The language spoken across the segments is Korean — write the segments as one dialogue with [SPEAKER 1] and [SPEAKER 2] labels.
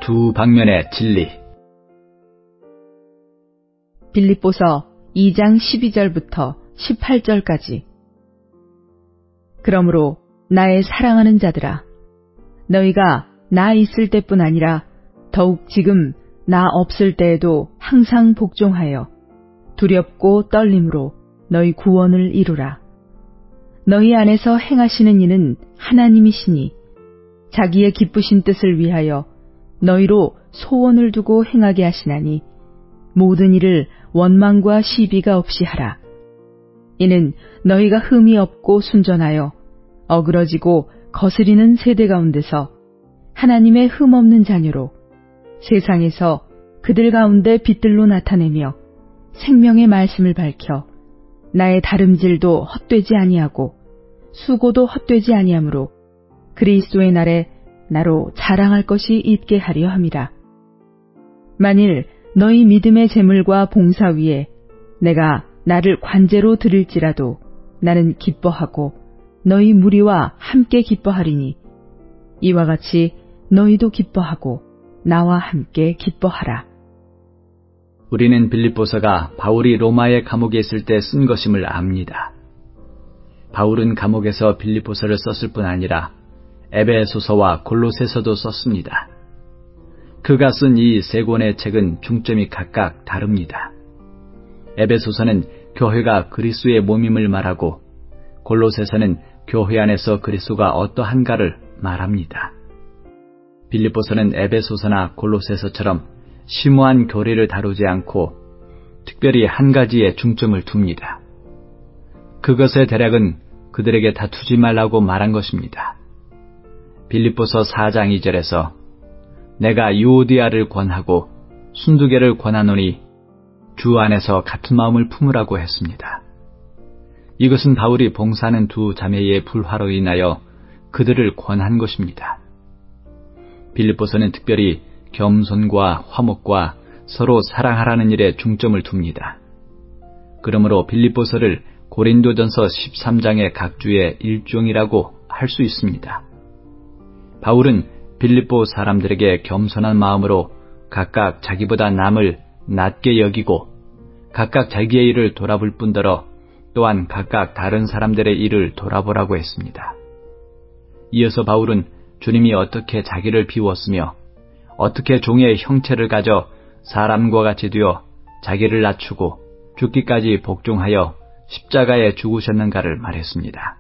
[SPEAKER 1] 두 방면의 진리.
[SPEAKER 2] 빌립보서 2장 12절부터 18절까지. 그러므로 나의 사랑하는 자들아, 너희가 나 있을 때뿐 아니라 더욱 지금 나 없을 때에도 항상 복종하여 두렵고 떨림으로 너희 구원을 이루라. 너희 안에서 행하시는 이는 하나님이시니 자기의 기쁘신 뜻을 위하여 너희로 소원을 두고 행하게 하시나니 모든 일을 원망과 시비가 없이 하라. 이는 너희가 흠이 없고 순전하여 어그러지고 거스리는 세대 가운데서 하나님의 흠 없는 자녀로 세상에서 그들 가운데 빛들로 나타내며 생명의 말씀을 밝혀 나의 다름질도 헛되지 아니하고 수고도 헛되지 아니하므로 그리스도의 날에 나로 자랑할 것이 있게 하려 함이라. 만일 너희 믿음의 재물과 봉사 위에 내가 나를 관제로 드릴지라도 나는 기뻐하고 너희 무리와 함께 기뻐하리니 이와 같이 너희도 기뻐하고 나와 함께 기뻐하라.
[SPEAKER 1] 우리는 빌립보서가 바울이 로마의 감옥에 있을 때 쓴 것임을 압니다. 바울은 감옥에서 빌립보서를 썼을 뿐 아니라 에베소서와 골로새서도 썼습니다. 그가 쓴 이 세 권의 책은 중점이 각각 다릅니다. 에베소서는 교회가 그리스도의 몸임을 말하고 골로새서는 교회 안에서 그리스도가 어떠한가를 말합니다. 빌립보서는 에베소서나 골로새서처럼 심오한 교리를 다루지 않고 특별히 한 가지에 중점을 둡니다. 그것의 대략은 그들에게 다투지 말라고 말한 것입니다. 빌립보서 4장 2절에서 내가 유오디아를 권하고 순두개를 권하노니 주 안에서 같은 마음을 품으라고 했습니다. 이것은 바울이 봉사하는 두 자매의 불화로 인하여 그들을 권한 것입니다. 빌립보서는 특별히 겸손과 화목과 서로 사랑하라는 일에 중점을 둡니다. 그러므로 빌립보서를 고린도전서 13장의 각주의 일종이라고 할 수 있습니다. 바울은 빌립보 사람들에게 겸손한 마음으로 각각 자기보다 남을 낮게 여기고 각각 자기의 일을 돌아볼 뿐더러 또한 각각 다른 사람들의 일을 돌아보라고 했습니다. 이어서 바울은 주님이 어떻게 자기를 비웠으며 어떻게 종의 형체를 가져 사람과 같이 되어 자기를 낮추고 죽기까지 복종하여 십자가에 죽으셨는가를 말했습니다.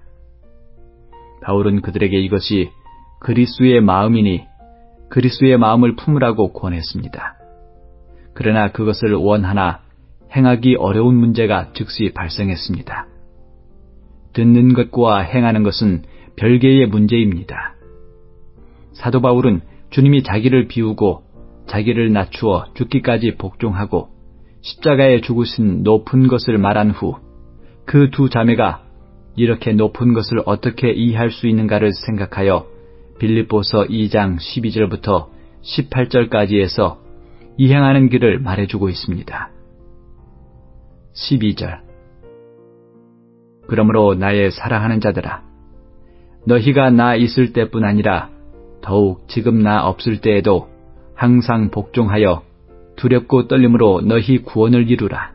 [SPEAKER 1] 바울은 그들에게 이것이 그리스도의 마음이니 그리스도의 마음을 품으라고 권했습니다. 그러나 그것을 원하나 행하기 어려운 문제가 즉시 발생했습니다. 듣는 것과 행하는 것은 별개의 문제입니다. 사도 바울은 주님이 자기를 비우고 자기를 낮추어 죽기까지 복종하고 십자가에 죽으신 높은 것을 말한 후 그 두 자매가 이렇게 높은 것을 어떻게 이해할 수 있는가를 생각하여 빌립보서 2장 12절부터 18절까지에서 이행하는 길을 말해주고 있습니다. 12절. 그러므로 나의 사랑하는 자들아, 너희가 나 있을 때뿐 아니라 더욱 지금 나 없을 때에도 항상 복종하여 두렵고 떨림으로 너희 구원을 이루라.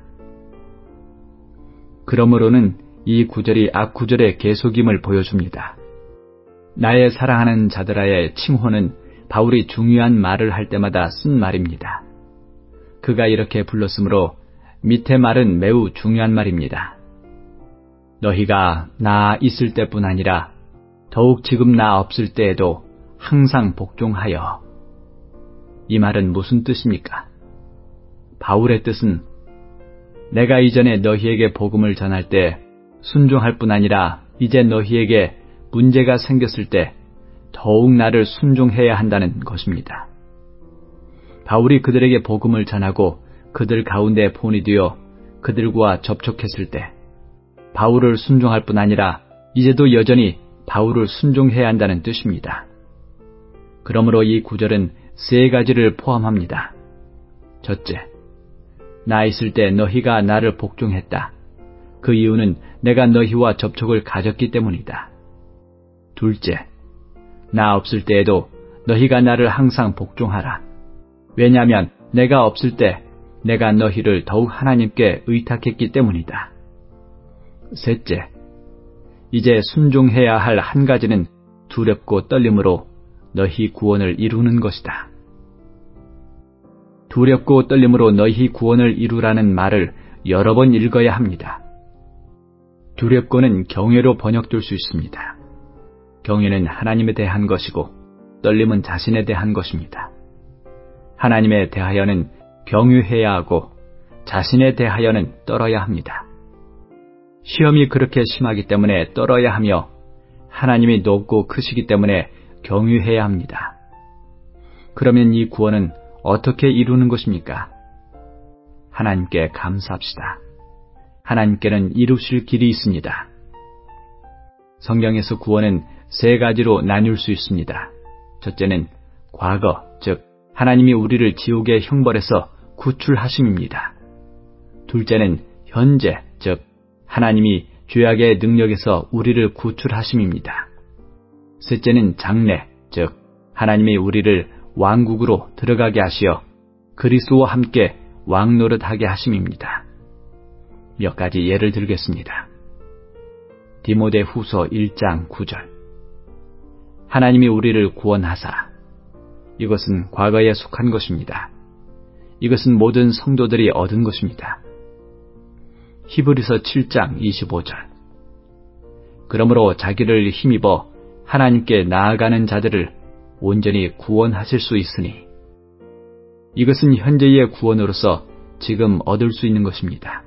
[SPEAKER 1] 그러므로는 이 구절이 앞 구절의 계속임을 보여줍니다. 나의 사랑하는 자들아의 칭호는 바울이 중요한 말을 할 때마다 쓴 말입니다. 그가 이렇게 불렀으므로 밑에 말은 매우 중요한 말입니다. 너희가 나 있을 때뿐 아니라 더욱 지금 나 없을 때에도 항상 복종하여. 이 말은 무슨 뜻입니까? 바울의 뜻은 내가 이전에 너희에게 복음을 전할 때 순종할 뿐 아니라 이제 너희에게 문제가 생겼을 때 더욱 나를 순종해야 한다는 것입니다. 바울이 그들에게 복음을 전하고 그들 가운데 본이 되어 그들과 접촉했을 때 바울을 순종할 뿐 아니라 이제도 여전히 바울을 순종해야 한다는 뜻입니다. 그러므로 이 구절은 세 가지를 포함합니다. 첫째, 나 있을 때 너희가 나를 복종했다. 그 이유는 내가 너희와 접촉을 가졌기 때문이다. 둘째, 나 없을 때에도 너희가 나를 항상 복종하라. 왜냐하면 내가 없을 때 내가 너희를 더욱 하나님께 의탁했기 때문이다. 셋째, 이제 순종해야 할 한 가지는 두렵고 떨림으로 너희 구원을 이루는 것이다. 두렵고 떨림으로 너희 구원을 이루라는 말을 여러 번 읽어야 합니다. 두렵고는 경외로 번역될 수 있습니다. 경외는 하나님에 대한 것이고 떨림은 자신에 대한 것입니다. 하나님에 대하여는 경외해야 하고 자신에 대하여는 떨어야 합니다. 시험이 그렇게 심하기 때문에 떨어야 하며 하나님이 높고 크시기 때문에 경외해야 합니다. 그러면 이 구원은 어떻게 이루는 것입니까? 하나님께 감사합시다. 하나님께는 이루실 길이 있습니다. 성경에서 구원은 세 가지로 나뉠 수 있습니다. 첫째는 과거, 즉 하나님이 우리를 지옥의 형벌에서 구출하심입니다. 둘째는 현재, 즉 하나님이 죄악의 능력에서 우리를 구출하심입니다. 셋째는 장래, 즉 하나님이 우리를 왕국으로 들어가게 하시어 그리스도와 함께 왕노릇하게 하심입니다. 몇 가지 예를 들겠습니다. 디모데후서 1장 9절. 하나님이 우리를 구원하사. 이것은 과거에 속한 것입니다. 이것은 모든 성도들이 얻은 것입니다. 히브리서 7장 25절. 그러므로 자기를 힘입어 하나님께 나아가는 자들을 온전히 구원하실 수 있으니. 이것은 현재의 구원으로서 지금 얻을 수 있는 것입니다.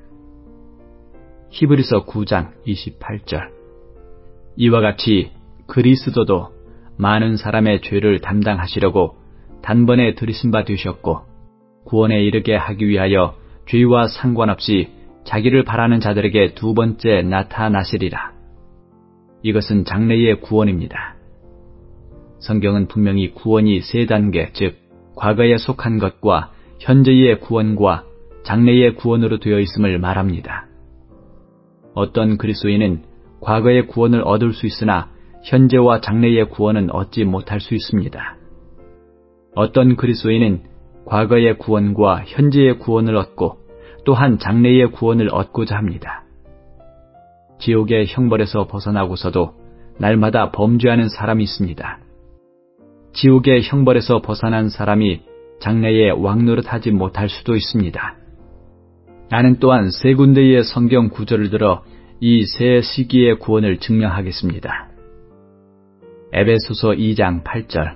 [SPEAKER 1] 히브리서 9장 28절. 이와 같이 그리스도도 많은 사람의 죄를 담당하시려고 단번에 들이신 바 되셨고 구원에 이르게 하기 위하여 죄와 상관없이 자기를 바라는 자들에게 두 번째 나타나시리라. 이것은 장래의 구원입니다. 성경은 분명히 구원이 세 단계, 즉 과거에 속한 것과 현재의 구원과 장래의 구원으로 되어 있음을 말합니다. 어떤 그리스도인은 과거의 구원을 얻을 수 있으나 현재와 장래의 구원은 얻지 못할 수 있습니다. 어떤 그리스도인은 과거의 구원과 현재의 구원을 얻고 또한 장래의 구원을 얻고자 합니다. 지옥의 형벌에서 벗어나고서도 날마다 범죄하는 사람이 있습니다. 지옥의 형벌에서 벗어난 사람이 장래에 왕노릇하지 못할 수도 있습니다. 나는 또한 세 군데의 성경 구절을 들어 이 세 시기의 구원을 증명하겠습니다. 에베소서 2장 8절.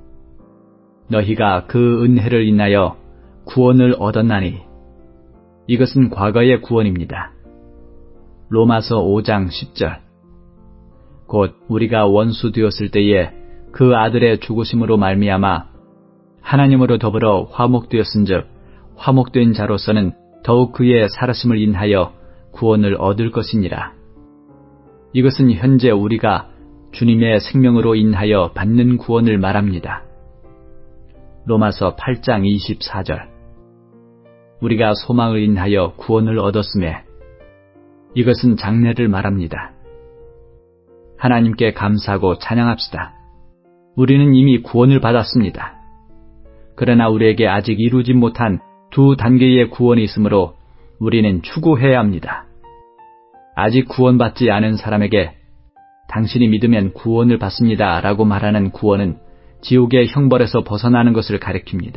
[SPEAKER 1] 너희가 그 은혜를 인하여 구원을 얻었나니. 이것은 과거의 구원입니다. 로마서 5장 10절. 곧 우리가 원수 되었을 때에 그 아들의 죽으심으로 말미암아 하나님으로 더불어 화목되었은즉 화목된 자로서는 더욱 그의 살아심을 인하여 구원을 얻을 것이니라. 이것은 현재 우리가 주님의 생명으로 인하여 받는 구원을 말합니다. 로마서 8장 24절. 우리가 소망을 인하여 구원을 얻었음에. 이것은 장래를 말합니다. 하나님께 감사하고 찬양합시다. 우리는 이미 구원을 받았습니다. 그러나 우리에게 아직 이루지 못한 두 단계의 구원이 있으므로 우리는 추구해야 합니다. 아직 구원받지 않은 사람에게 당신이 믿으면 구원을 받습니다 라고 말하는 구원은 지옥의 형벌에서 벗어나는 것을 가리킵니다.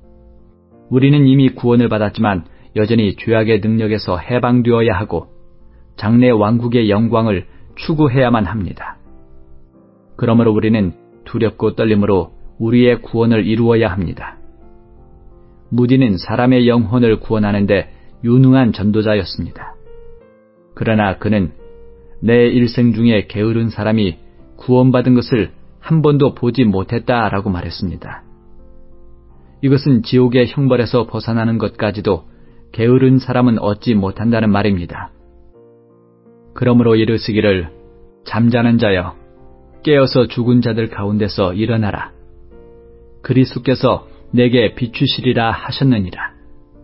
[SPEAKER 1] 우리는 이미 구원을 받았지만 여전히 죄악의 능력에서 해방되어야 하고 장래 왕국의 영광을 추구해야만 합니다. 그러므로 우리는 두렵고 떨림으로 우리의 구원을 이루어야 합니다. 무디는 사람의 영혼을 구원하는데 유능한 전도자였습니다. 그러나 그는 내 일생 중에 게으른 사람이 구원받은 것을 한 번도 보지 못했다라고 말했습니다. 이것은 지옥의 형벌에서 벗어나는 것까지도 게으른 사람은 얻지 못한다는 말입니다. 그러므로 이르시기를 잠자는 자여 깨어서 죽은 자들 가운데서 일어나라. 그리스도께서 내게 비추시리라 하셨느니라.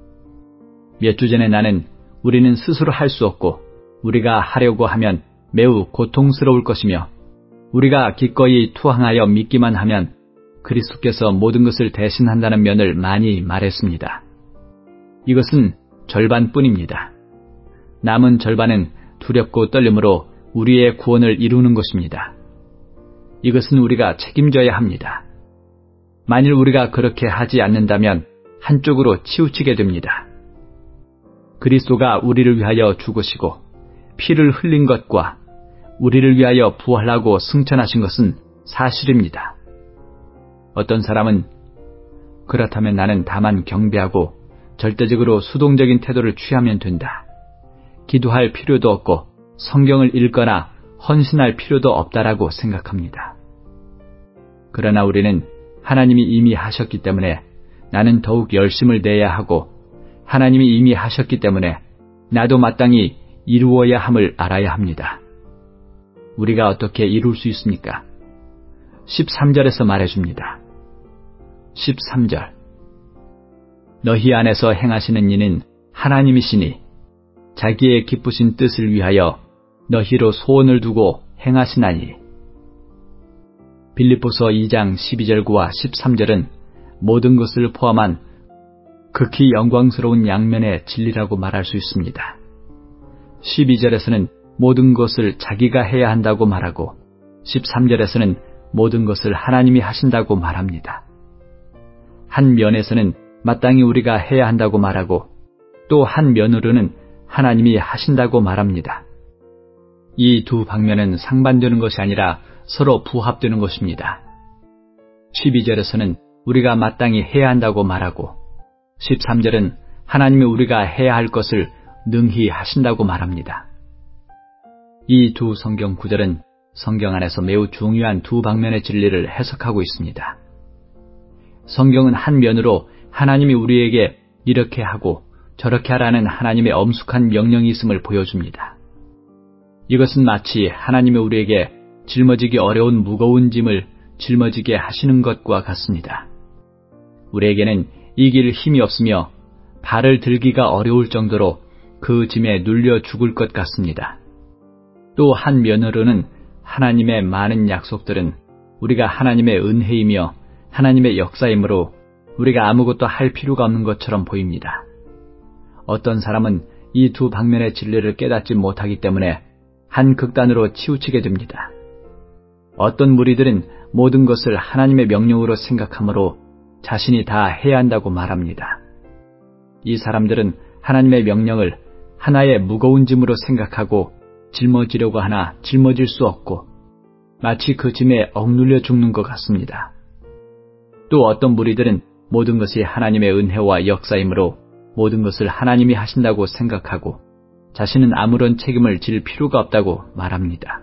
[SPEAKER 1] 몇 주 전에 나는 우리는 스스로 할 수 없고 우리가 하려고 하면 매우 고통스러울 것이며 우리가 기꺼이 투항하여 믿기만 하면 그리스도께서 모든 것을 대신한다는 면을 많이 말했습니다. 이것은 절반뿐입니다. 남은 절반은 두렵고 떨림으로 우리의 구원을 이루는 것입니다. 이것은 우리가 책임져야 합니다. 만일 우리가 그렇게 하지 않는다면 한쪽으로 치우치게 됩니다. 그리스도가 우리를 위하여 죽으시고 피를 흘린 것과 우리를 위하여 부활하고 승천하신 것은 사실입니다. 어떤 사람은 그렇다면 나는 다만 경배하고 절대적으로 수동적인 태도를 취하면 된다. 기도할 필요도 없고 성경을 읽거나 헌신할 필요도 없다라고 생각합니다. 그러나 우리는 하나님이 이미 하셨기 때문에 나는 더욱 열심을 내야 하고 하나님이 이미 하셨기 때문에 나도 마땅히 이루어야 함을 알아야 합니다. 우리가 어떻게 이룰 수 있습니까? 13절에서 말해줍니다. 13절 너희 안에서 행하시는 이는 하나님이시니 자기의 기쁘신 뜻을 위하여 너희로 소원을 두고 행하시나니. 빌립보서 2장 12절과 13절은 모든 것을 포함한 극히 영광스러운 양면의 진리라고 말할 수 있습니다. 12절에서는 모든 것을 자기가 해야 한다고 말하고 13절에서는 모든 것을 하나님이 하신다고 말합니다. 한 면에서는 마땅히 우리가 해야 한다고 말하고 또 한 면으로는 하나님이 하신다고 말합니다. 이 두 방면은 상반되는 것이 아니라 서로 부합되는 것입니다. 12절에서는 우리가 마땅히 해야 한다고 말하고 13절은 하나님이 우리가 해야 할 것을 능히 하신다고 말합니다. 이 두 성경 구절은 성경 안에서 매우 중요한 두 방면의 진리를 해석하고 있습니다. 성경은 한 면으로 하나님이 우리에게 이렇게 하고 저렇게 하라는 하나님의 엄숙한 명령이 있음을 보여줍니다. 이것은 마치 하나님이 우리에게 짊어지기 어려운 무거운 짐을 짊어지게 하시는 것과 같습니다. 우리에게는 이길 힘이 없으며 발을 들기가 어려울 정도로 그 짐에 눌려 죽을 것 같습니다. 또 한 면으로는 하나님의 많은 약속들은 우리가 하나님의 은혜이며 하나님의 역사이므로 우리가 아무것도 할 필요가 없는 것처럼 보입니다. 어떤 사람은 이 두 방면의 진리를 깨닫지 못하기 때문에 한 극단으로 치우치게 됩니다. 어떤 무리들은 모든 것을 하나님의 명령으로 생각하므로 자신이 다 해야 한다고 말합니다. 이 사람들은 하나님의 명령을 하나의 무거운 짐으로 생각하고 짊어지려고 하나 짊어질 수 없고 마치 그 짐에 억눌려 죽는 것 같습니다. 또 어떤 무리들은 모든 것이 하나님의 은혜와 역사이므로 모든 것을 하나님이 하신다고 생각하고 자신은 아무런 책임을 질 필요가 없다고 말합니다.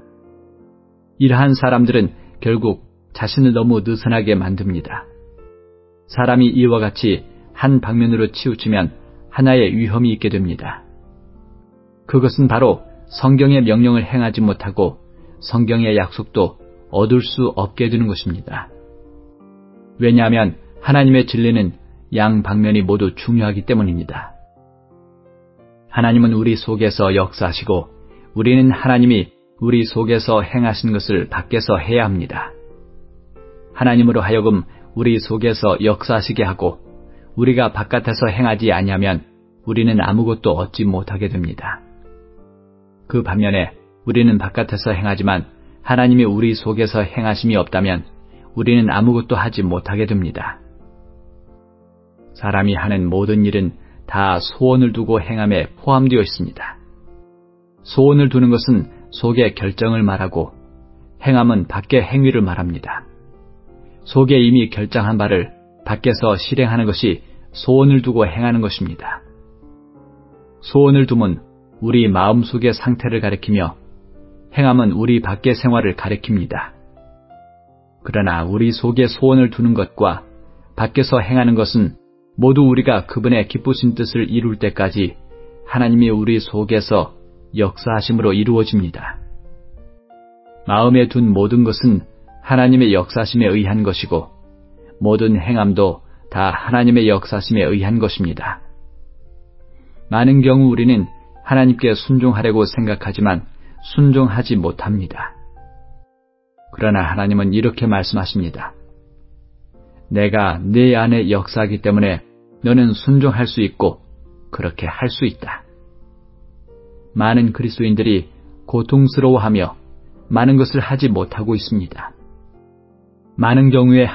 [SPEAKER 1] 이러한 사람들은 결국 자신을 너무 느슨하게 만듭니다. 사람이 이와 같이 한 방면으로 치우치면 하나의 위험이 있게 됩니다. 그것은 바로 성경의 명령을 행하지 못하고 성경의 약속도 얻을 수 없게 되는 것입니다. 왜냐하면 하나님의 진리는 양 방면이 모두 중요하기 때문입니다. 하나님은 우리 속에서 역사하시고 우리는 하나님이 우리 속에서 행하신 것을 밖에서 해야 합니다. 하나님으로 하여금 우리 속에서 역사하시게 하고 우리가 바깥에서 행하지 아니하면 우리는 아무것도 얻지 못하게 됩니다. 그 반면에 우리는 바깥에서 행하지만 하나님이 우리 속에서 행하심이 없다면 우리는 아무것도 하지 못하게 됩니다. 사람이 하는 모든 일은 다 소원을 두고 행함에 포함되어 있습니다. 소원을 두는 것은 속의 결정을 말하고 행함은 밖의 행위를 말합니다. 속에 이미 결정한 바를 밖에서 실행하는 것이 소원을 두고 행하는 것입니다. 소원을 두면 우리 마음속의 상태를 가리키며 행함은 우리 밖의 생활을 가리킵니다. 그러나 우리 속에 소원을 두는 것과 밖에서 행하는 것은 모두 우리가 그분의 기쁘신 뜻을 이룰 때까지 하나님이 우리 속에서 역사하심으로 이루어집니다. 마음에 둔 모든 것은 하나님의 역사심에 의한 것이고 모든 행함도 다 하나님의 역사심에 의한 것입니다. 많은 경우 우리는 하나님께 순종하려고 생각하지만 순종하지 못합니다. 그러나 하나님은 이렇게 말씀하십니다. 내가 네 안에 역사하기 때문에 너는 순종할 수 있고 그렇게 할 수 있다. 많은 그리스도인들이 고통스러워하며 많은 것을 하지 못하고 있습니다. 많은 경우에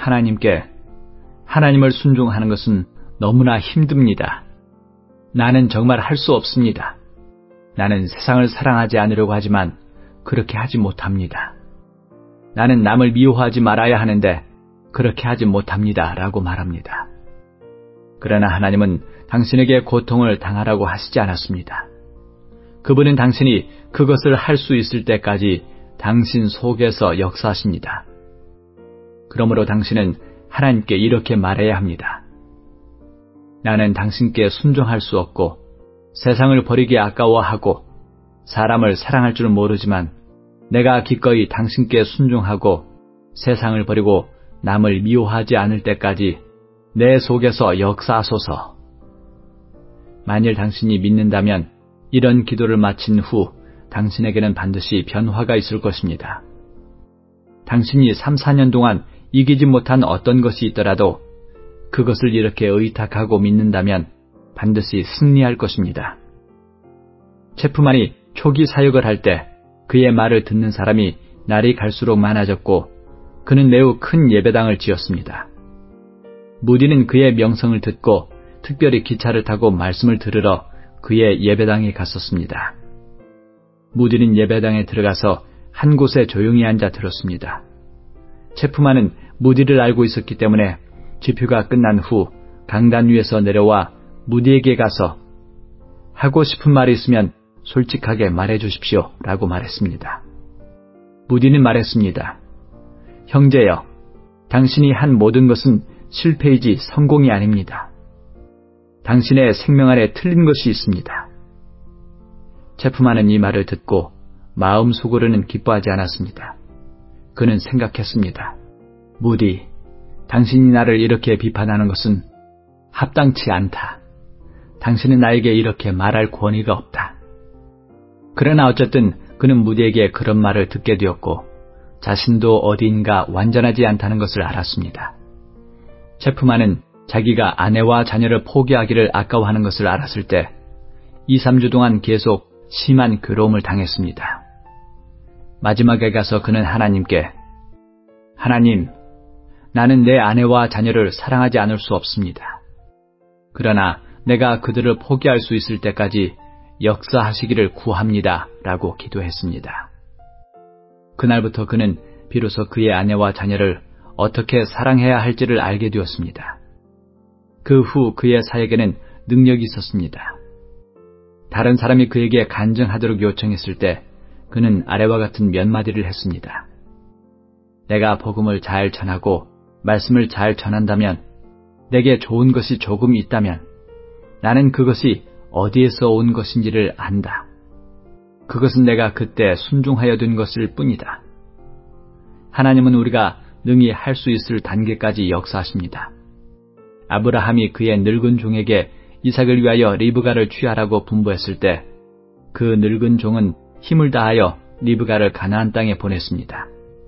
[SPEAKER 1] 하나님을 순종하는 것은 너무나 힘듭니다. 나는 정말 할 수 없습니다. 나는 세상을 사랑하지 않으려고 하지만 그렇게 하지 못합니다. 나는 남을 미워하지 말아야 하는데 그렇게 하지 못합니다. 라고 말합니다. 그러나 하나님은 당신에게 고통을 당하라고 하시지 않았습니다. 그분은 당신이 그것을 할 수 있을 때까지 당신 속에서 역사하십니다. 그러므로 당신은 하나님께 이렇게 말해야 합니다. 나는 당신께 순종할 수 없고 세상을 버리기 아까워하고 사람을 사랑할 줄 모르지만 내가 기꺼이 당신께 순종하고 세상을 버리고 남을 미워하지 않을 때까지 내 속에서 역사하소서. 만일 당신이 믿는다면 이런 기도를 마친 후 당신에게는 반드시 변화가 있을 것입니다. 당신이 3, 4년 동안 이기지 못한 어떤 것이 있더라도 그것을 이렇게 의탁하고 믿는다면 반드시 승리할 것입니다. 체프만이 초기 사역을 할 때 그의 말을 듣는 사람이 날이 갈수록 많아졌고 그는 매우 큰 예배당을 지었습니다. 무디는 그의 명성을 듣고 특별히 기차를 타고 말씀을 들으러 그의 예배당에 갔었습니다. 무디는 예배당에 들어가서 한 곳에 조용히 앉아 들었습니다. 체프만은 무디를 알고 있었기 때문에 집회가 끝난 후 강단 위에서 내려와 무디에게 가서 하고 싶은 말이 있으면 솔직하게 말해 주십시오 라고 말했습니다. 무디는 말했습니다. 형제여, 당신이 한 모든 것은 실패이지 성공이 아닙니다. 당신의 생명 안에 틀린 것이 있습니다. 체프만은 이 말을 듣고 마음속으로는 기뻐하지 않았습니다. 그는 생각했습니다. 무디, 당신이 나를 이렇게 비판하는 것은 합당치 않다. 당신은 나에게 이렇게 말할 권위가 없다. 그러나 어쨌든 그는 무디에게 그런 말을 듣게 되었고 자신도 어디인가 완전하지 않다는 것을 알았습니다. 체프만은 자기가 아내와 자녀를 포기하기를 아까워하는 것을 알았을 때 2, 3주 동안 계속 심한 괴로움을 당했습니다. 마지막에 가서 그는 하나님께 하나님, 나는 내 아내와 자녀를 사랑하지 않을 수 없습니다. 그러나 내가 그들을 포기할 수 있을 때까지 역사하시기를 구합니다. 라고 기도했습니다. 그날부터 그는 비로소 그의 아내와 자녀를 어떻게 사랑해야 할지를 알게 되었습니다. 그 후 그의 사역에는 능력이 있었습니다. 다른 사람이 그에게 간증하도록 요청했을 때 그는 아래와 같은 몇 마디를 했습니다. 내가 복음을 잘 전하고 말씀을 잘 전한다면, 내게 좋은 것이 조금 있다면 나는 그것이 어디에서 온 것인지를 안다. 그것은 내가 그때 순종하여 된 것일 뿐이다. 하나님은 우리가 능히 할 수 있을 단계까지 역사하십니다. 아브라함이 그의 늙은 종에게 이삭을 위하여 리브가를 취하라고 분부했을 때 그 늙은 종은 힘을 다하여 리브가를 가나안 땅에 보냈습니다.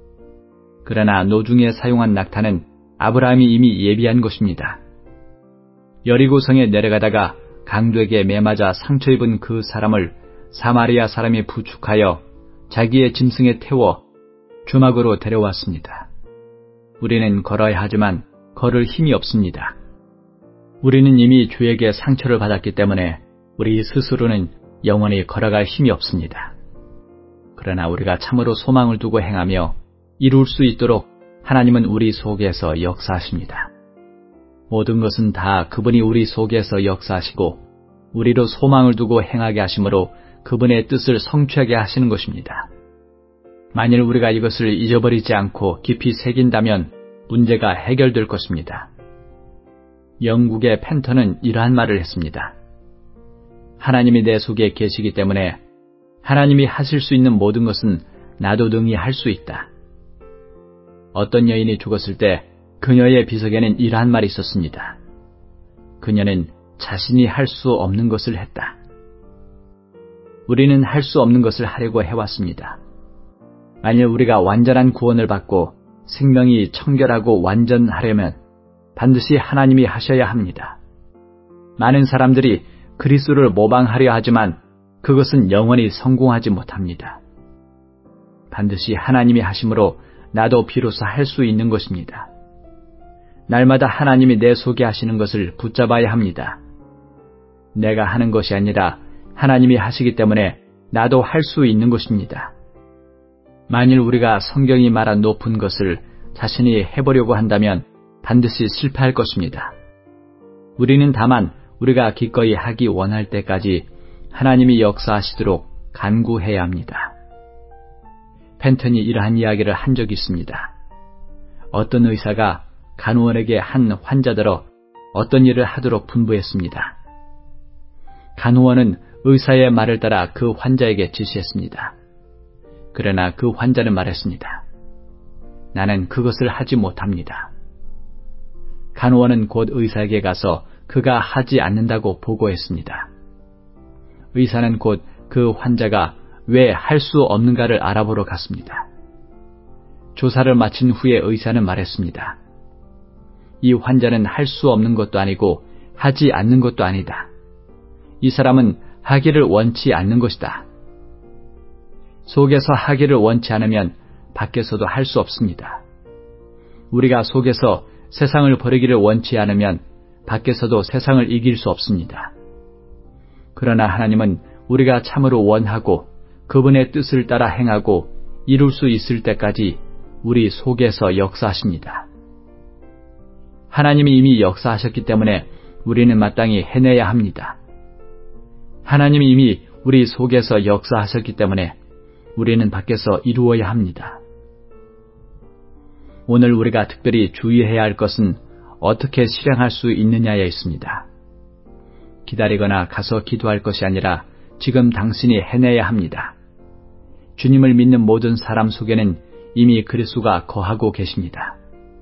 [SPEAKER 1] 그러나 노중에 사용한 낙타는 아브라함이 이미 예비한 것입니다. 여리고성에 내려가다가 강도에게 매맞아 상처 입은 그 사람을 사마리아 사람이 부축하여 자기의 짐승에 태워 주막으로 데려왔습니다. 우리는 걸어야 하지만 걸을 힘이 없습니다. 우리는 이미 주에게 상처를 받았기 때문에 우리 스스로는 영원히 걸어갈 힘이 없습니다. 그러나 우리가 참으로 소망을 두고 행하며 이룰 수 있도록 하나님은 우리 속에서 역사하십니다. 모든 것은 다 그분이 우리 속에서 역사하시고 우리로 소망을 두고 행하게 하심으로 그분의 뜻을 성취하게 하시는 것입니다. 만일 우리가 이것을 잊어버리지 않고 깊이 새긴다면 문제가 해결될 것입니다. 영국의 펜터는 이러한 말을 했습니다. 하나님이 내 속에 계시기 때문에 하나님이 하실 수 있는 모든 것은 나도 능히 할 수 있다. 어떤 여인이 죽었을 때 그녀의 비석에는 이러한 말이 있었습니다. 그녀는 자신이 할 수 없는 것을 했다. 우리는 할 수 없는 것을 하려고 해왔습니다. 만일 우리가 완전한 구원을 받고 생명이 청결하고 완전하려면 반드시 하나님이 하셔야 합니다. 많은 사람들이 그리스도를 모방하려 하지만 그것은 영원히 성공하지 못합니다. 반드시 하나님이 하심으로 나도 비로소 할 수 있는 것입니다. 날마다 하나님이 내 속에 하시는 것을 붙잡아야 합니다. 내가 하는 것이 아니라 하나님이 하시기 때문에 나도 할 수 있는 것입니다. 만일 우리가 성경이 말한 높은 것을 자신이 해보려고 한다면 반드시 실패할 것입니다. 우리는 다만 우리가 기꺼이 하기 원할 때까지 하나님이 역사하시도록 간구해야 합니다. 펜턴이 이러한 이야기를 한 적이 있습니다. 어떤 의사가 간호원에게 한 환자더러 어떤 일을 하도록 분부했습니다. 간호원은 의사의 말을 따라 그 환자에게 지시했습니다. 그러나 그 환자는 말했습니다. 나는 그것을 하지 못합니다. 간호원은 곧 의사에게 가서 그가 하지 않는다고 보고했습니다. 의사는 곧 그 환자가 왜 할 수 없는가를 알아보러 갔습니다. 조사를 마친 후에 의사는 말했습니다. 이 환자는 할 수 없는 것도 아니고 하지 않는 것도 아니다. 이 사람은 하기를 원치 않는 것이다. 속에서 하기를 원치 않으면 밖에서도 할 수 없습니다. 우리가 속에서 세상을 버리기를 원치 않으면 밖에서도 세상을 이길 수 없습니다. 그러나 하나님은 우리가 참으로 원하고 그분의 뜻을 따라 행하고 이룰 수 있을 때까지 우리 속에서 역사하십니다. 하나님이 이미 역사하셨기 때문에 우리는 마땅히 해내야 합니다. 하나님이 이미 우리 속에서 역사하셨기 때문에 우리는 밖에서 이루어야 합니다. 오늘 우리가 특별히 주의해야 할 것은 어떻게 실행할 수 있느냐에 있습니다. 기다리거나 가서 기도할 것이 아니라 지금 당신이 해내야 합니다. 주님을 믿는 모든 사람 속에는 이미 그리스도가 거하고 계십니다.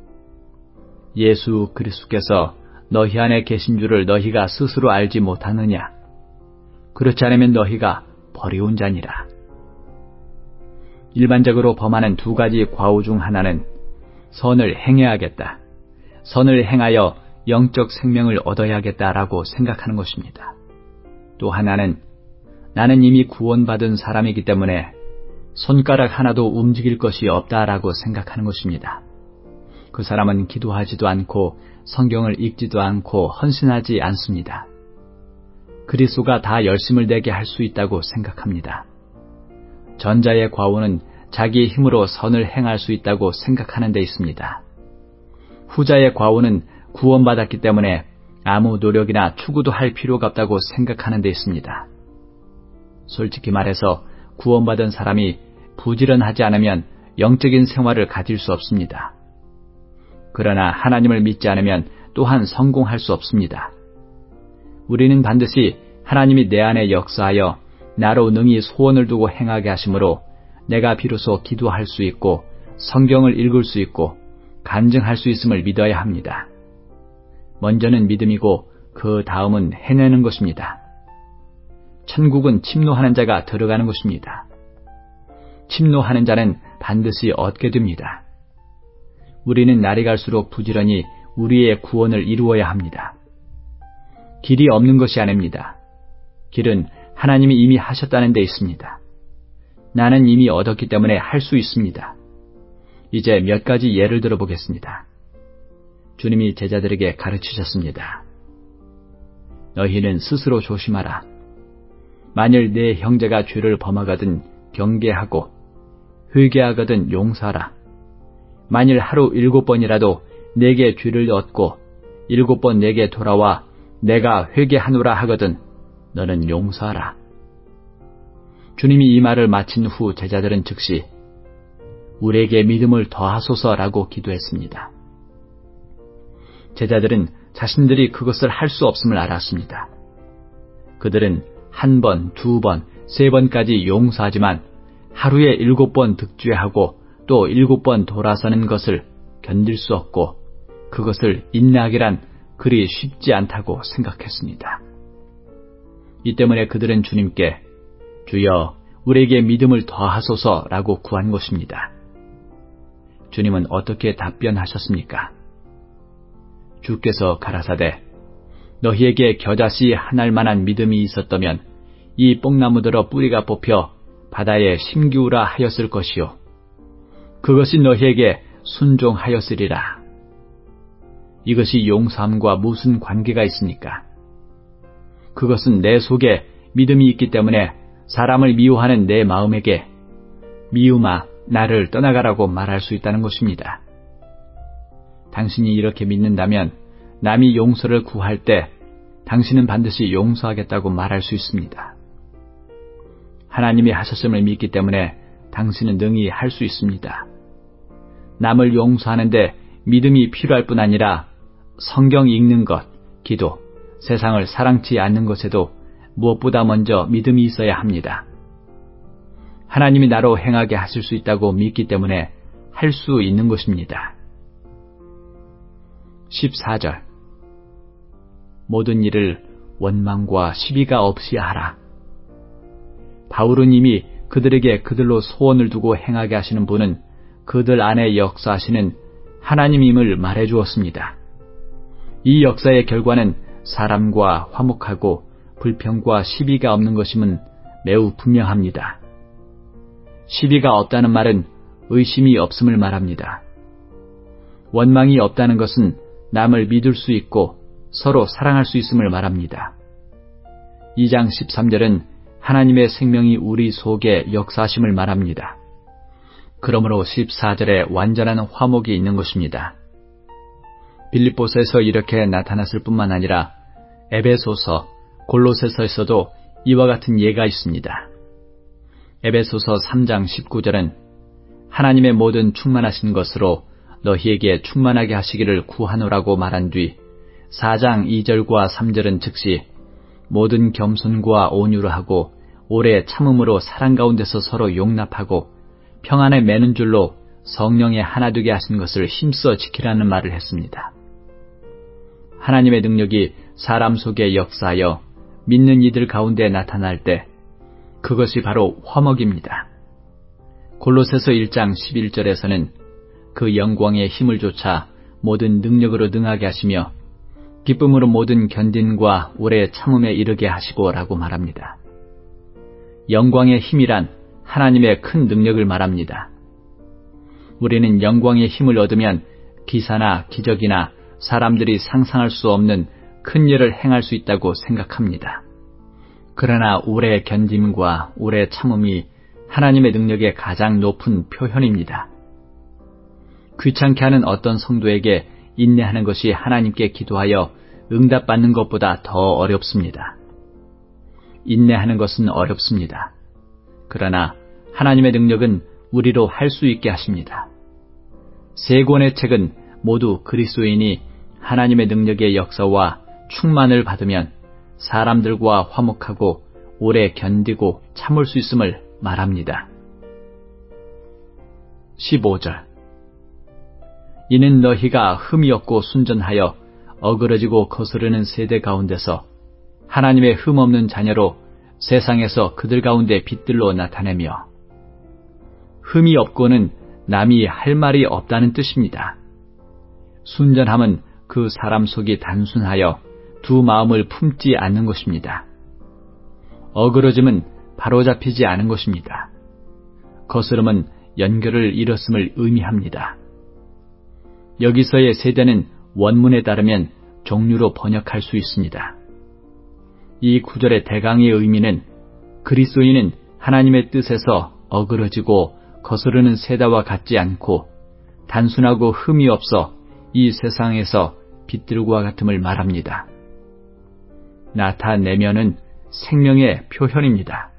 [SPEAKER 1] 예수 그리스도께서 너희 안에 계신 줄을 너희가 스스로 알지 못하느냐? 그렇지 않으면 너희가 버리운 자니라. 일반적으로 범하는 두 가지 과오 중 하나는 선을 행해야겠다, 선을 행하여 영적 생명을 얻어야겠다라고 생각하는 것입니다. 또 하나는 나는 이미 구원받은 사람이기 때문에 손가락 하나도 움직일 것이 없다라고 생각하는 것입니다. 그 사람은 기도하지도 않고 성경을 읽지도 않고 헌신하지 않습니다. 그리스도가 다 열심을 내게 할 수 있다고 생각합니다. 전자의 과오는 자기 힘으로 선을 행할 수 있다고 생각하는 데 있습니다. 후자의 과오는 구원받았기 때문에 아무 노력이나 추구도 할 필요가 없다고 생각하는 데 있습니다. 솔직히 말해서 구원받은 사람이 부지런하지 않으면 영적인 생활을 가질 수 없습니다. 그러나 하나님을 믿지 않으면 또한 성공할 수 없습니다. 우리는 반드시 하나님이 내 안에 역사하여 나로 능히 소원을 두고 행하게 하심으로 내가 비로소 기도할 수 있고 성경을 읽을 수 있고 간증할 수 있음을 믿어야 합니다. 먼저는 믿음이고 그 다음은 해내는 것입니다. 천국은 침노하는 자가 들어가는 것입니다. 침노하는 자는 반드시 얻게 됩니다. 우리는 날이 갈수록 부지런히 우리의 구원을 이루어야 합니다. 길이 없는 것이 아닙니다. 길은 하나님이 이미 하셨다는 데 있습니다. 나는 이미 얻었기 때문에 할 수 있습니다. 이제 몇 가지 예를 들어보겠습니다. 주님이 제자들에게 가르치셨습니다. 너희는 스스로 조심하라. 만일 내 형제가 죄를 범하거든 경계하고 회개하거든 용서하라. 만일 하루 7번이라도 내게 죄를 얻고 7번 내게 돌아와 내가 회개하노라 하거든 너는 용서하라. 주님이 이 말을 마친 후 제자들은 즉시 우리에게 믿음을 더하소서라고 기도했습니다. 제자들은 자신들이 그것을 할 수 없음을 알았습니다. 그들은 1번, 2번, 3번까지 용서하지만 하루에 7번 득죄하고 또 7번 돌아서는 것을 견딜 수 없고 그것을 인내하기란 그리 쉽지 않다고 생각했습니다. 이 때문에 그들은 주님께 주여 우리에게 믿음을 더하소서라고 구한 것입니다. 주님은 어떻게 답변하셨습니까? 주께서 가라사대 너희에게 겨자씨 하나일 만한 믿음이 있었다면 이 뽕나무들어 뿌리가 뽑혀 바다에 심기우라 하였을 것이요 그것이 너희에게 순종하였으리라. 이것이 용서함과 무슨 관계가 있습니까? 그것은 내 속에 믿음이 있기 때문에 사람을 미워하는 내 마음에게 미움아 나를 떠나가라고 말할 수 있다는 것입니다. 당신이 이렇게 믿는다면 남이 용서를 구할 때 당신은 반드시 용서하겠다고 말할 수 있습니다. 하나님이 하셨음을 믿기 때문에 당신은 능히 할 수 있습니다. 남을 용서하는데 믿음이 필요할 뿐 아니라 성경 읽는 것, 기도, 세상을 사랑치 않는 것에도 무엇보다 먼저 믿음이 있어야 합니다. 하나님이 나로 행하게 하실 수 있다고 믿기 때문에 할 수 있는 것입니다. 14절 모든 일을 원망과 시비가 없이 하라. 바울은 이미 그들에게 그들로 소원을 두고 행하게 하시는 분은 그들 안에 역사하시는 하나님임을 말해 주었습니다. 이 역사의 결과는 사람과 화목하고 불평과 시비가 없는 것임은 매우 분명합니다. 시비가 없다는 말은 의심이 없음을 말합니다. 원망이 없다는 것은 남을 믿을 수 있고 서로 사랑할 수 있음을 말합니다. 2장 13절은 하나님의 생명이 우리 속에 역사하심을 말합니다. 그러므로 14절에 완전한 화목이 있는 것입니다. 빌립보서에서 이렇게 나타났을 뿐만 아니라 에베소서, 골로새서에서도 이와 같은 예가 있습니다. 에베소서 3장 19절은 하나님의 모든 충만하신 것으로 너희에게 충만하게 하시기를 구하노라고 말한 뒤 4장 2절과 3절은 즉시 모든 겸손과 온유를 하고 오래 참음으로 사랑 가운데서 서로 용납하고 평안에 매는 줄로 성령에 하나 되게 하신 것을 힘써 지키라는 말을 했습니다. 하나님의 능력이 사람 속에 역사하여 믿는 이들 가운데 나타날 때 그것이 바로 화목입니다. 골로새서 1장 11절에서는 그 영광의 힘을 좇아 모든 능력으로 능하게 하시며 기쁨으로 모든 견딘과 오래 참음에 이르게 하시고 라고 말합니다. 영광의 힘이란 하나님의 큰 능력을 말합니다. 우리는 영광의 힘을 얻으면 기사나 기적이나 사람들이 상상할 수 없는 큰 일을 행할 수 있다고 생각합니다. 그러나 오래 견딤과 오래 참음이 하나님의 능력의 가장 높은 표현입니다. 귀찮게 하는 어떤 성도에게 인내하는 것이 하나님께 기도하여 응답받는 것보다 더 어렵습니다. 인내하는 것은 어렵습니다. 그러나 하나님의 능력은 우리로 할 수 있게 하십니다. 세 권의 책은 모두 그리스도인이 하나님의 능력의 역사와 충만을 받으면 사람들과 화목하고 오래 견디고 참을 수 있음을 말합니다. 15절 이는 너희가 흠이 없고 순전하여 어그러지고 거스르는 세대 가운데서 하나님의 흠 없는 자녀로 세상에서 그들 가운데 빛들로 나타내며 흠이 없고는 남이 할 말이 없다는 뜻입니다. 순전함은 그 사람 속이 단순하여 두 마음을 품지 않는 것입니다. 어그러짐은 바로잡히지 않은 것입니다. 거스름은 연결을 잃었음을 의미합니다. 여기서의 세대는 원문에 따르면 종류로 번역할 수 있습니다. 이 구절의 대강의 의미는 그리스도인은 하나님의 뜻에서 어그러지고 거스르는 세대와 같지 않고 단순하고 흠이 없어 이 세상에서 빛들과 같음을 말합니다. 나타내면은 생명의 표현입니다.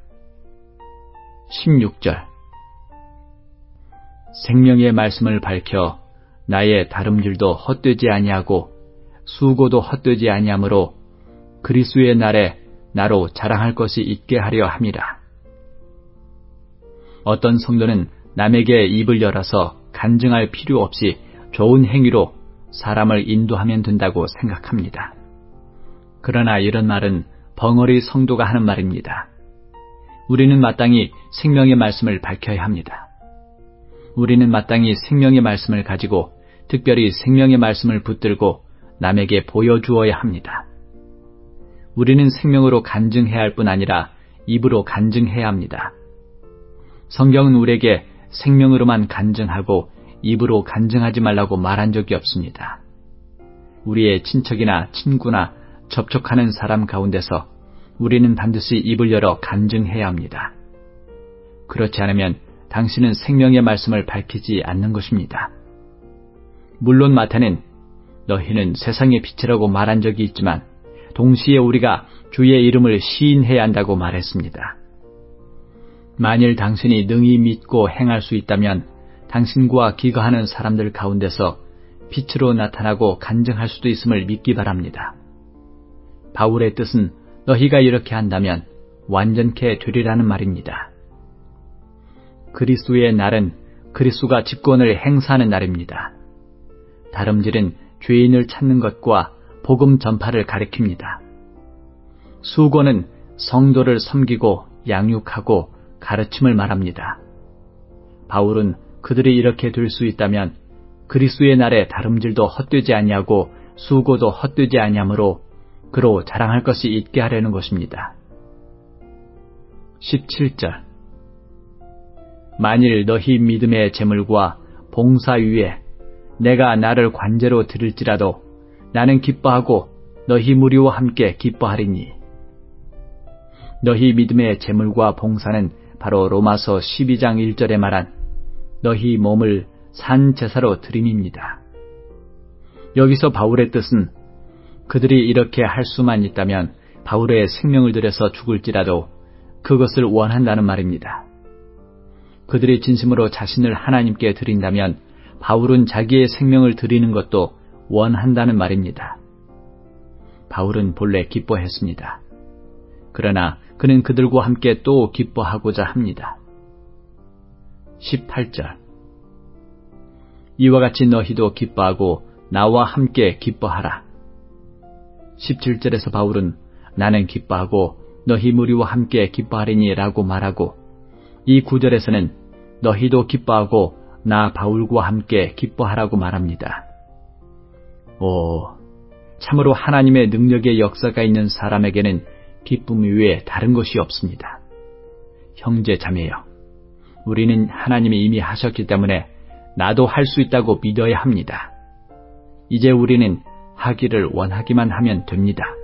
[SPEAKER 1] 16절 생명의 말씀을 밝혀 나의 다름질도 헛되지 아니하고 수고도 헛되지 아니하므로 그리스도의 날에 나로 자랑할 것이 있게 하려 함이라. 어떤 성도는 남에게 입을 열어서 간증할 필요 없이 좋은 행위로 사람을 인도하면 된다고 생각합니다. 그러나 이런 말은 벙어리 성도가 하는 말입니다. 우리는 마땅히 생명의 말씀을 밝혀야 합니다. 우리는 마땅히 생명의 말씀을 가지고 특별히 생명의 말씀을 붙들고 남에게 보여주어야 합니다. 우리는 생명으로 간증해야 할 뿐 아니라 입으로 간증해야 합니다. 성경은 우리에게 생명으로만 간증하고 입으로 간증하지 말라고 말한 적이 없습니다. 우리의 친척이나 친구나 접촉하는 사람 가운데서 우리는 반드시 입을 열어 간증해야 합니다. 그렇지 않으면 당신은 생명의 말씀을 밝히지 않는 것입니다. 물론 마태는 너희는 세상의 빛이라고 말한 적이 있지만 동시에 우리가 주의 이름을 시인해야 한다고 말했습니다. 만일 당신이 능히 믿고 행할 수 있다면 당신과 기거하는 사람들 가운데서 빛으로 나타나고 간증할 수도 있음을 믿기 바랍니다. 바울의 뜻은 너희가 이렇게 한다면 완전케 되리라는 말입니다. 그리스도의 날은 그리스도가 집권을 행사하는 날입니다. 다름질은 죄인을 찾는 것과 복음 전파를 가리킵니다. 수고는 성도를 섬기고 양육하고 가르침을 말합니다. 바울은 그들이 이렇게 될 수 있다면 그리스도의 날에 다름질도 헛되지 아니하고 수고도 헛되지 아니하므로 그로 자랑할 것이 있게 하려는 것입니다. 17절 만일 너희 믿음의 제물과 봉사 위에 내가 나를 관제로 드릴지라도 나는 기뻐하고 너희 무리와 함께 기뻐하리니. 너희 믿음의 제물과 봉사는 바로 로마서 12장 1절에 말한 너희 몸을 산 제사로 드림입니다. 여기서 바울의 뜻은 그들이 이렇게 할 수만 있다면 바울의 생명을 들여서 죽을지라도 그것을 원한다는 말입니다. 그들이 진심으로 자신을 하나님께 드린다면 바울은 자기의 생명을 드리는 것도 원한다는 말입니다. 바울은 본래 기뻐했습니다. 그러나 그는 그들과 함께 또 기뻐하고자 합니다. 18절 이와 같이 너희도 기뻐하고 나와 함께 기뻐하라. 17절에서 바울은 나는 기뻐하고 너희 무리와 함께 기뻐하리니 라고 말하고 이 9절에서는 너희도 기뻐하고 나 바울과 함께 기뻐하라고 말합니다. 참으로 하나님의 능력의 역사가 있는 사람에게는 기쁨 외에 다른 것이 없습니다. 형제 자매여, 우리는 하나님이 이미 하셨기 때문에 나도 할 수 있다고 믿어야 합니다. 이제 우리는 하기를 원하기만 하면 됩니다.